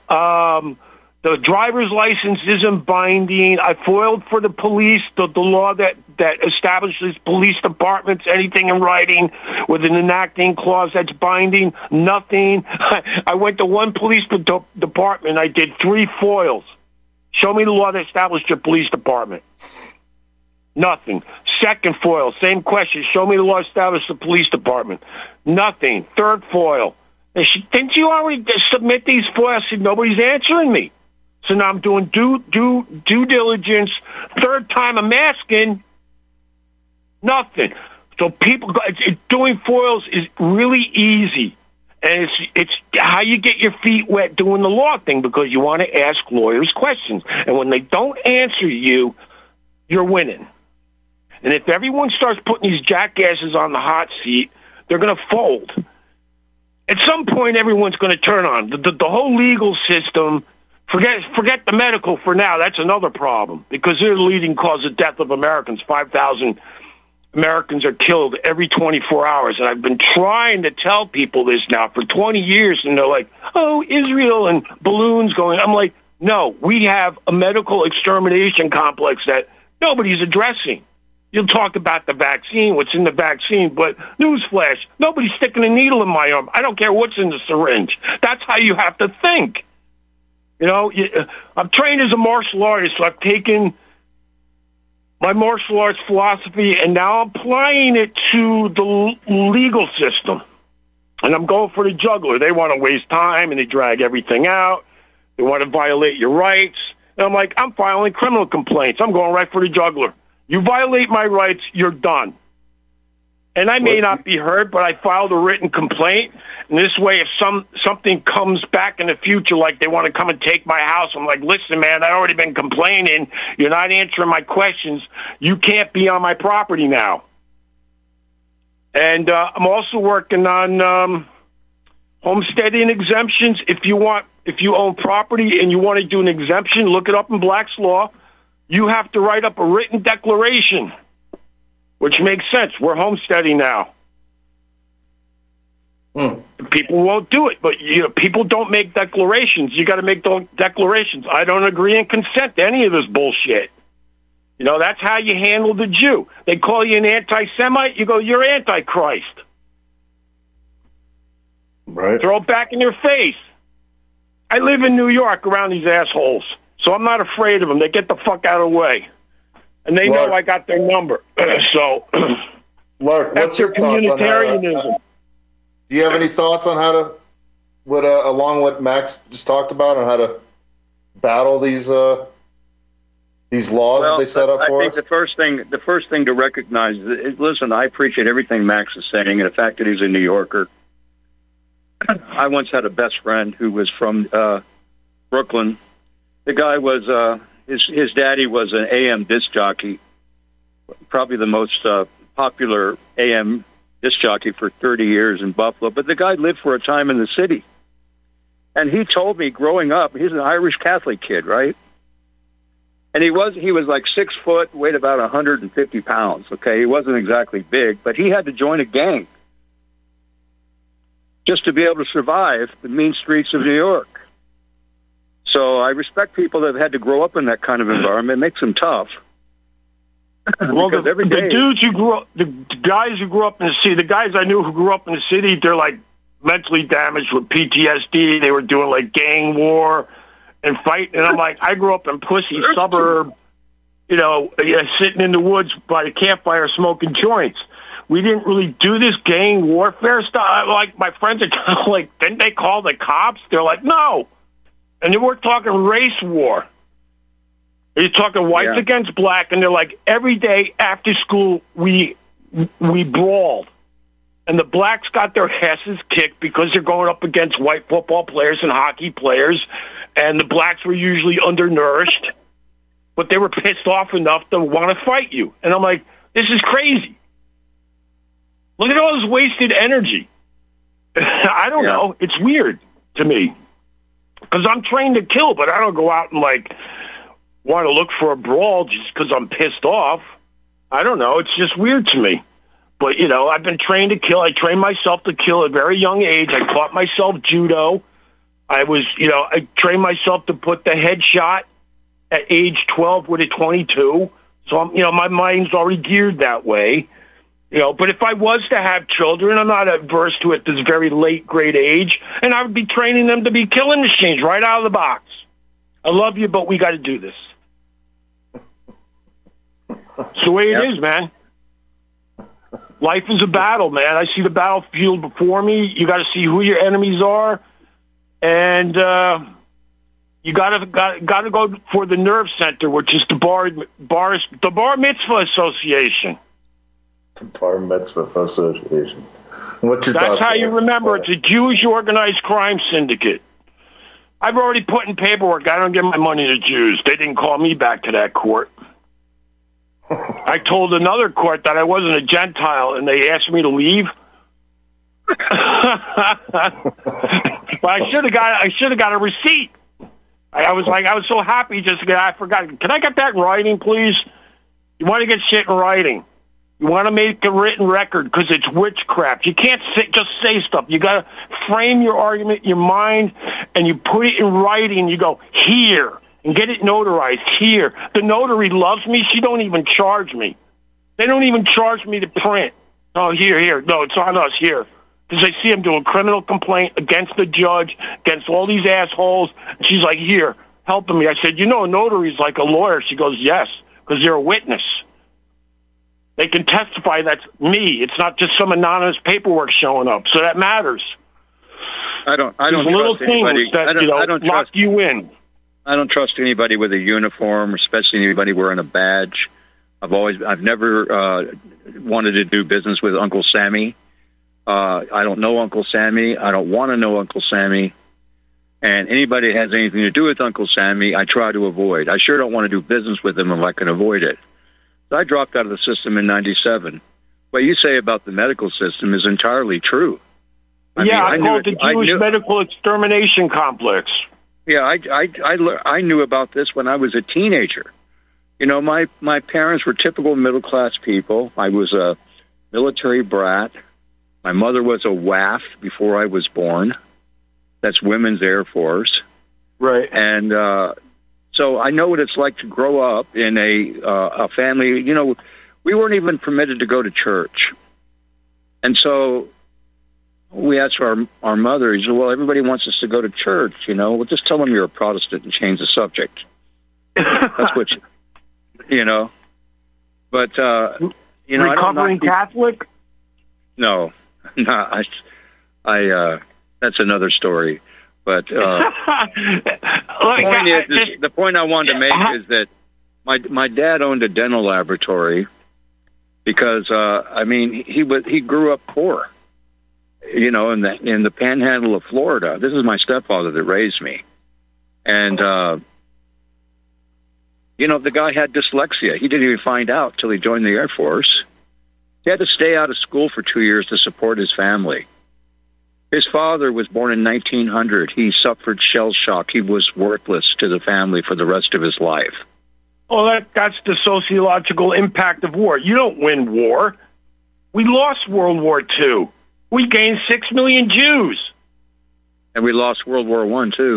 The driver's license isn't binding. I foiled for the police, the law that establishes police departments, anything in writing with an enacting clause that's binding, nothing. I went to one police department. I did 3 foils. Show me the law that established your police department. Nothing. Second foil, same question. Show me the law established the police department. Nothing. Third foil. Didn't you already submit these foils? I said, nobody's answering me. So now I'm doing due diligence. Third time I'm asking, nothing. So doing foils is really easy. And it's how you get your feet wet doing the law thing, because you want to ask lawyers questions. And when they don't answer you, you're winning. And if everyone starts putting these jackasses on the hot seat, they're going to fold. At some point, everyone's going to turn on. The whole legal system, forget the medical for now. That's another problem, because they're the leading cause of death of Americans. 5,000 Americans are killed every 24 hours. And I've been trying to tell people this now for 20 years, and they're like, oh, Israel and balloons going. I'm like, no, we have a medical extermination complex that nobody's addressing. You'll talk about the vaccine, what's in the vaccine, but newsflash, nobody's sticking a needle in my arm. I don't care what's in the syringe. That's how you have to think. You know, I'm trained as a martial artist, so I've taken my martial arts philosophy, and now I'm applying it to the legal system. And I'm going for the juggler. They want to waste time, and they drag everything out. They want to violate your rights. And I'm like, I'm filing criminal complaints. I'm going right for the juggler. You violate my rights, you're done. And I may not be heard, but I filed a written complaint. And this way, if something comes back in the future, like they want to come and take my house, I'm like, listen, man, I've already been complaining. You're not answering my questions. You can't be on my property now. And I'm also working on homesteading exemptions. If you own property and you want to do an exemption, look it up in Black's Law. You have to write up a written declaration, which makes sense. We're homesteading now. People won't do it, but people don't make declarations. You got to make those declarations. I don't agree and consent to any of this bullshit. You know, that's how you handle the Jew. They call you an anti-Semite. You go, you're Antichrist. Right. Throw it back in your face. I live in New York around these assholes. So I'm not afraid of them. They get the fuck out of the way. And they know I got their number. So Mark, what's your thoughts on communitarianism. Do you have any thoughts on how to, along what Max just talked about, on how to battle these laws that they set up for us? I think the first thing to recognize is, listen, I appreciate everything Max is saying, and the fact that he's a New Yorker. I once had a best friend who was from Brooklyn. The guy was, his daddy was an AM disc jockey, probably the most popular AM disc jockey for 30 years in Buffalo. But the guy lived for a time in the city. And he told me growing up, he's an Irish Catholic kid, right? And he was like 6 foot, weighed about 150 pounds, okay? He wasn't exactly big, but he had to join a gang just to be able to survive the mean streets of New York. So I respect people that have had to grow up in that kind of environment. It makes them tough. Well, the dudes who grew up, the guys who grew up in the city, the guys I knew who grew up in the city, they're like mentally damaged with PTSD. They were doing like gang war and fighting. And I'm like, I grew up in pussy suburb, sitting in the woods by the campfire smoking joints. We didn't really do this gang warfare stuff. Like, my friends are kind of like, didn't they call the cops? They're like, no. And then we're talking race war. You're talking whites against black, and they're like, every day after school, we brawled. And the blacks got their asses kicked because they're going up against white football players and hockey players, and the blacks were usually undernourished. but they were pissed off enough to want to fight you. And I'm like, this is crazy. Look at all this wasted energy. I don't know. It's weird to me because I'm trained to kill, but I don't go out and like want to look for a brawl just because I'm pissed off. I don't know. It's just weird to me. But, you know, I've been trained to kill. I trained myself to kill at a very young age. I taught myself judo. I trained myself to put the headshot at age 12 with a 22. So, my mind's already geared that way. But if I was to have children, I'm not adverse to it at this very late grade age, and I would be training them to be killing machines right out of the box. I love you, but we got to do this. It's the way it is, man. Life is a battle, man. I see the battlefield before me. You got to see who your enemies are, and you got to go for the nerve center, which is the Bar Mitzvah Association. Bar Mitzvah Association. What's your That's how you remember. It's a Jewish organized crime syndicate. I've already put in paperwork. I don't give my money to Jews. They didn't call me back to that court. I told another court that I wasn't a Gentile, and they asked me to leave. But I should have got a receipt. I was so happy just to get. I forgot. Can I get that in writing, please? You want to get shit in writing. You want to make a written record because it's witchcraft. You can't just say stuff. You got to frame your argument in your mind, and you put it in writing. You go, here, and get it notarized here. The notary loves me. She don't even charge me. They don't even charge me to print. Oh, here. No, it's on us here. Because they see I'm doing criminal complaint against the judge, against all these assholes. And she's like, here, helping me. I said, a notary's like a lawyer. She goes, yes, because they're a witness. They can testify that's me. It's not just some anonymous paperwork showing up. So that matters. I don't little trust anybody. That lock you in. I don't trust anybody with a uniform, especially anybody wearing a badge. I've never wanted to do business with Uncle Sammy. I don't know Uncle Sammy. I don't want to know Uncle Sammy. And anybody that has anything to do with Uncle Sammy, I try to avoid. I sure don't want to do business with him if I can avoid it. So I dropped out of the system in 97. What you say about the medical system is entirely true. I call it the Jewish Medical Extermination Complex. Yeah, I knew about this when I was a teenager. My parents were typical middle-class people. I was a military brat. My mother was a WAF before I was born. That's Women's Air Force. Right. And so I know what it's like to grow up in a family. We weren't even permitted to go to church. And so we asked our mother, he said, well, everybody wants us to go to church, We'll just tell them you're a Protestant and change the subject. That's what, But, Recovering Catholic? No. I that's another story. But the point I wanted to make is that my dad owned a dental laboratory because he grew up poor, in the panhandle of Florida. This is my stepfather that raised me, and the guy had dyslexia. He didn't even find out till he joined the Air Force. He had to stay out of school for 2 years to support his family. His father was born in 1900. He suffered shell shock. He was worthless to the family for the rest of his life. Oh, that's the sociological impact of war. You don't win war. We lost World War II. We gained 6 million Jews. And we lost World War I, too.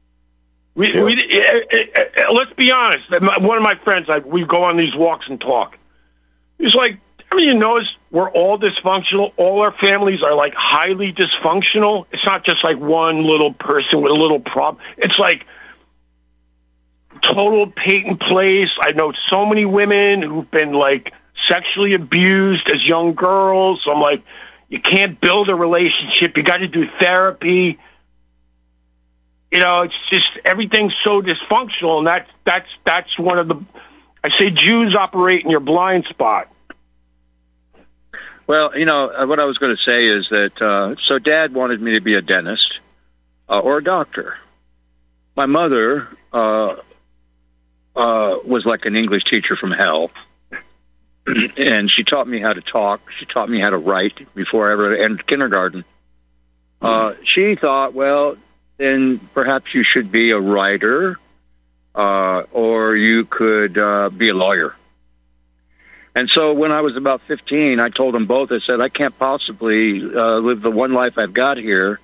Let's be honest. One of my friends, we go on these walks and talk. He's like, you notice we're all dysfunctional. All our families are like highly dysfunctional. It's not just like one little person with a little problem. It's like total Peyton Place. I know so many women who've been like sexually abused as young girls. So I'm like, you can't build a relationship. You got to do therapy. It's just everything's so dysfunctional, and that's one of the. I say Jews operate in your blind spot. Well, what I was going to say is that, so Dad wanted me to be a dentist or a doctor. My mother was like an English teacher from hell. And she taught me how to talk. She taught me how to write before I ever entered kindergarten. She thought, well, then perhaps you should be a writer, or you could be a lawyer. And so when I was about 15, I told them both, I said, I can't possibly live the one life I've got here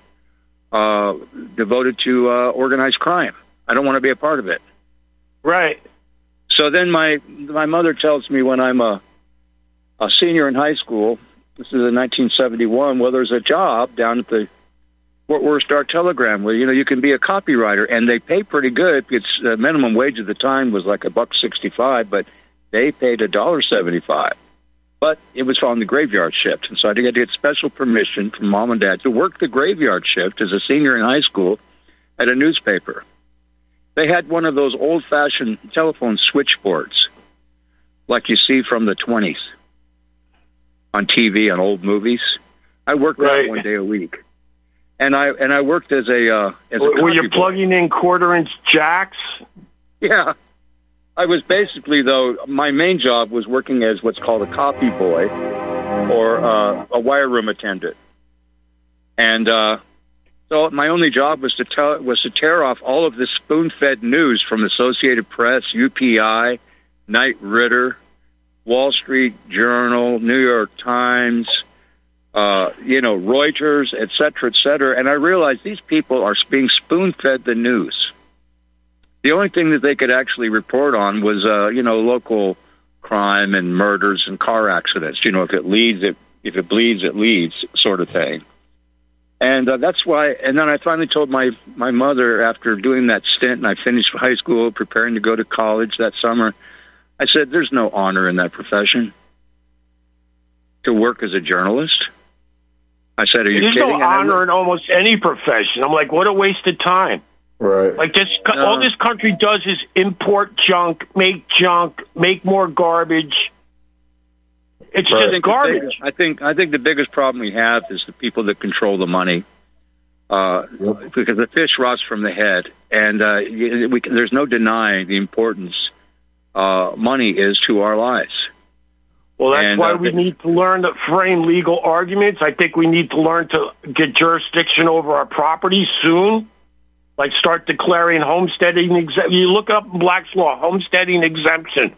devoted to organized crime. I don't want to be a part of it. Right. So then my mother tells me when I'm a senior in high school, this is in 1971, well, there's a job down at the Fort Worth Star-Telegram where, you can be a copywriter, and they pay pretty good. It's the minimum wage at the time was like $1.65, but they paid $1.75. But it was on the graveyard shift, and so I had to get special permission from Mom and Dad to work the graveyard shift as a senior in high school at a newspaper. They had one of those old-fashioned telephone switchboards like you see from the 20s on TV, on old movies. I worked that 1 day a week. And I worked as a Were you plugging in quarter-inch jacks? Yeah. I was basically, though, my main job was working as what's called a copy boy or a wire room attendant. And so my only job was to tear off all of this spoon-fed news from Associated Press, UPI, Knight Ridder, Wall Street Journal, New York Times, Reuters, et cetera, and I realized these people are being spoon-fed the news. The only thing that they could actually report on was, local crime and murders and car accidents. If it bleeds, it leads, sort of thing. And that's why. And then I finally told my mother after doing that stint, and I finished high school, preparing to go to college that summer. I said, "There's no honor in that profession. To work as a journalist." I said, "Are you kidding?" There's no honor in almost any profession. I'm like, what a waste of time. Right. Like all this country does is import junk, make more garbage. It's just garbage. I think the biggest problem we have is the people that control the money, because the fish rots from the head, and there's no denying the importance money is to our lives. Well, that's why we need to learn to frame legal arguments. I think we need to learn to get jurisdiction over our property soon. Like start declaring homesteading You look up in Black's Law, homesteading exemption.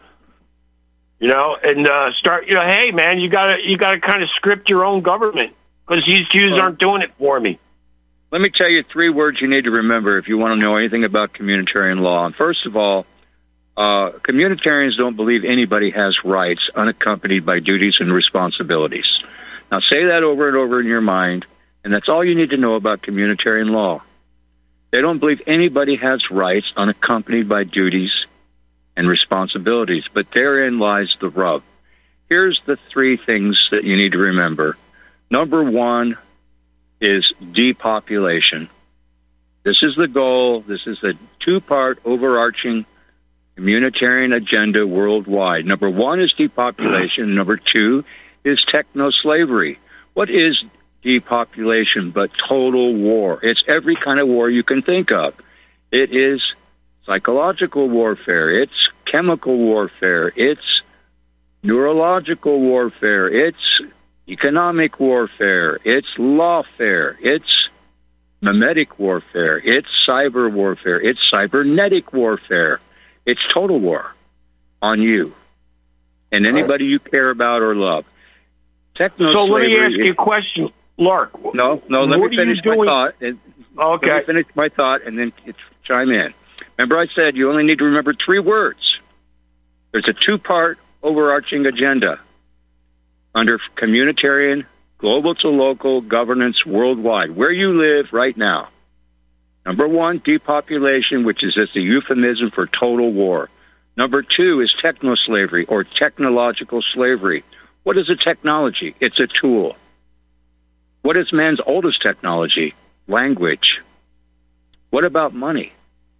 And start. Hey man, you gotta kind of script your own government because these Jews aren't doing it for me. Let me tell you 3 words you need to remember if you want to know anything about communitarian law. And first of all, communitarians don't believe anybody has rights unaccompanied by duties and responsibilities. Now say that over and over in your mind, and that's all you need to know about communitarian law. They don't believe anybody has rights unaccompanied by duties and responsibilities, but therein lies the rub. Here's the 3 things that you need to remember. Number 1 is depopulation. This is the goal. This is the 2-part overarching communitarian agenda worldwide. Number 1 is depopulation. Number 2 is techno-slavery. What is depopulation but total war? It's every kind of war you can think of. It is psychological warfare. It's chemical warfare. It's neurological warfare. It's economic warfare. It's lawfare. It's mimetic warfare. It's cyber warfare. It's cybernetic warfare. It's total war on you and anybody you care about or love. So let me ask you a question, Lark. No, let me finish my thought. Okay. Let me finish my thought and then chime in. Remember I said you only need to remember 3 words. There's a 2-part overarching agenda under communitarian, global to local governance worldwide, where you live right now. Number 1, depopulation, which is just a euphemism for total war. Number 2 is techno-slavery or technological slavery. What is a technology? It's a tool. What is man's oldest technology? Language. What about money?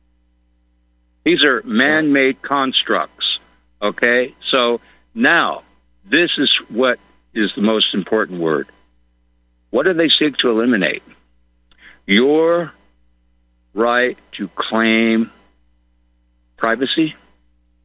These are man-made constructs, okay? So now, this is what is the most important word. What do they seek to eliminate? Your right to claim privacy,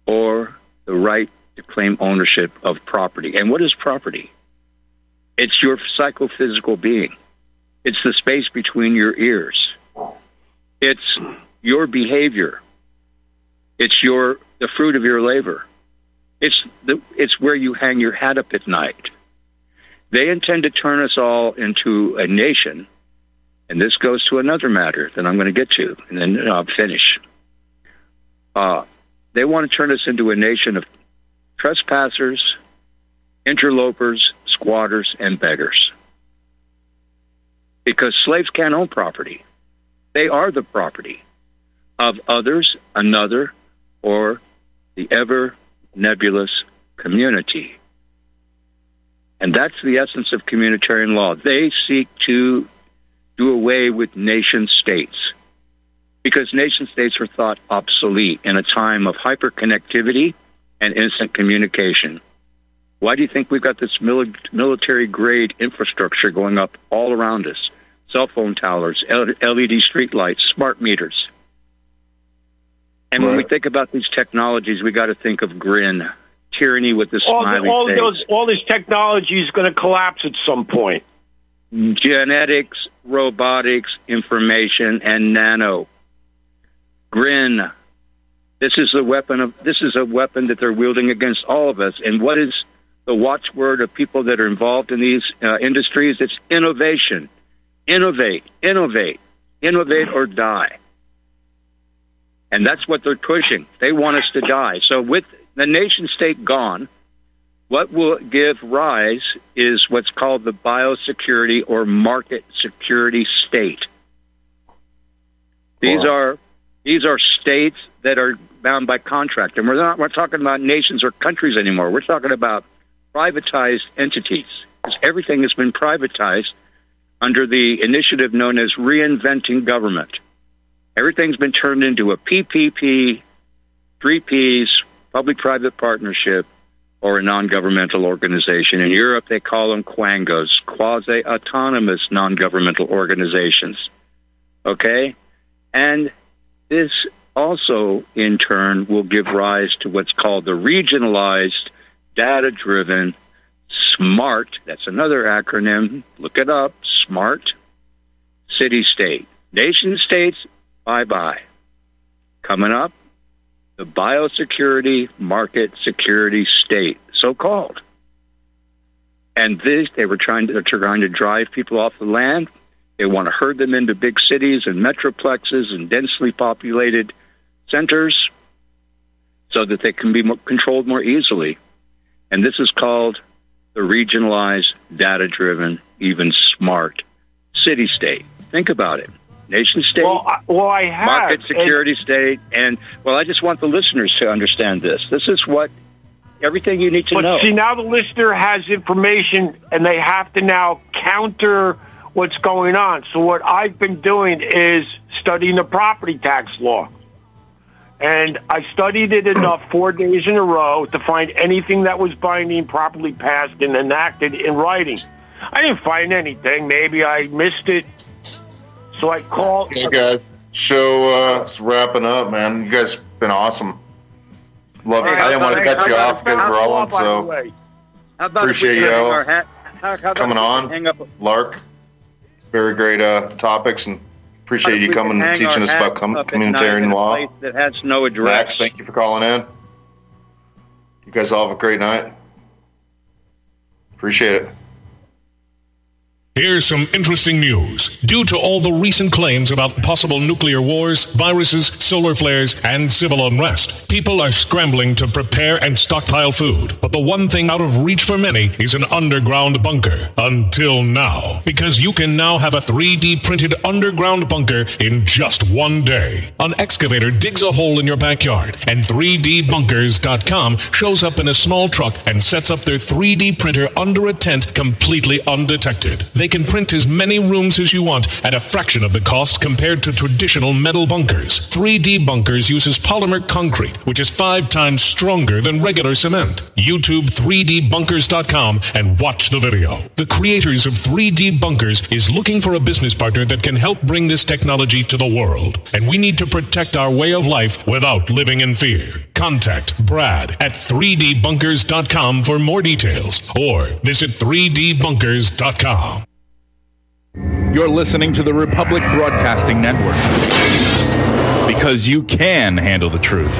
or the right to claim ownership of property. And what is property? It's your psychophysical being. It's the space between your ears. It's your behavior. It's the fruit of your labor. It's where you hang your hat up at night. They intend to turn us all into a nation, and this goes to another matter that I'm going to get to, and then I'll finish. They want to turn us into a nation of trespassers, interlopers, squatters, and beggars. Because slaves can't own property. They are the property of others, another, or the ever nebulous community. And that's the essence of communitarian law. They seek to do away with nation states because nation states are thought obsolete in a time of hyperconnectivity and instant communication. Why do you think we've got this military-grade infrastructure going up all around us? Cell phone towers, LED streetlights, smart meters. And when we think about these technologies, we got to think of GRIN, tyranny with the smiley face. All this technology is going to collapse at some point. Genetics, robotics, information, and nano. GRIN. This is a weapon that they're wielding against all of us. And what is the watchword of people that are involved in these industries? It's innovation. Innovate, innovate, innovate or die. And that's what they're pushing. They want us to die. So with the nation state gone, what will give rise is what's called the biosecurity or market security state. These are states that are bound by contract. And we're talking about nations or countries anymore. We're talking about privatized entities. Because everything has been privatized under the initiative known as reinventing government. Everything's been turned into a PPP, 3 Ps, public-private partnership, or a non-governmental organization. In Europe, they call them quangos, quasi-autonomous non-governmental organizations. Okay? And this also, in turn, will give rise to what's called the regionalized, data-driven, SMART, that's another acronym, look it up, SMART, city-state. Nation-states, bye-bye. Coming up, the biosecurity market security state, so-called. And they're trying to drive people off the land. They want to herd them into big cities and metroplexes and densely populated centers so that they can be controlled more easily. And this is called the regionalized, data-driven, even smart city-state. Think about it. Nation-state, market security state, and, I just want the listeners to understand this. This is everything you need to know. But see, now the listener has information, and they have to now counter what's going on. So what I've been doing is studying the property tax law. And I studied it enough 4 days in a row to find anything that was binding, properly passed, and enacted in writing. I didn't find anything. Maybe I missed it. So I called. Hey guys, show is wrapping up, man. You guys been awesome. Love it. I didn't want to cut you off because we're rolling, so appreciate you coming on, Lark. Very great topics, and appreciate you coming and teaching us about communitarian law. That has no address. Max, thank you for calling in. You guys all have a great night. Appreciate it. Here's some interesting news. Due to all the recent claims about possible nuclear wars, viruses, solar flares, and civil unrest, people are scrambling to prepare and stockpile food. But the one thing out of reach for many is an underground bunker. Until now. Because you can now have a 3D printed underground bunker in just one day. An excavator digs a hole in your backyard, and 3dbunkers.com shows up in a small truck and sets up their 3D printer under a tent completely undetected. They can print as many rooms as you want at a fraction of the cost compared to traditional metal bunkers. 3D Bunkers uses polymer concrete, which is 5 times stronger than regular cement. YouTube 3dbunkers.com and watch the video. The creators of 3D Bunkers is looking for a business partner that can help bring this technology to the world. And we need to protect our way of life without living in fear. Contact Brad at 3dbunkers.com for more details or visit 3dbunkers.com. You're listening to the Republic Broadcasting Network because you can handle the truth.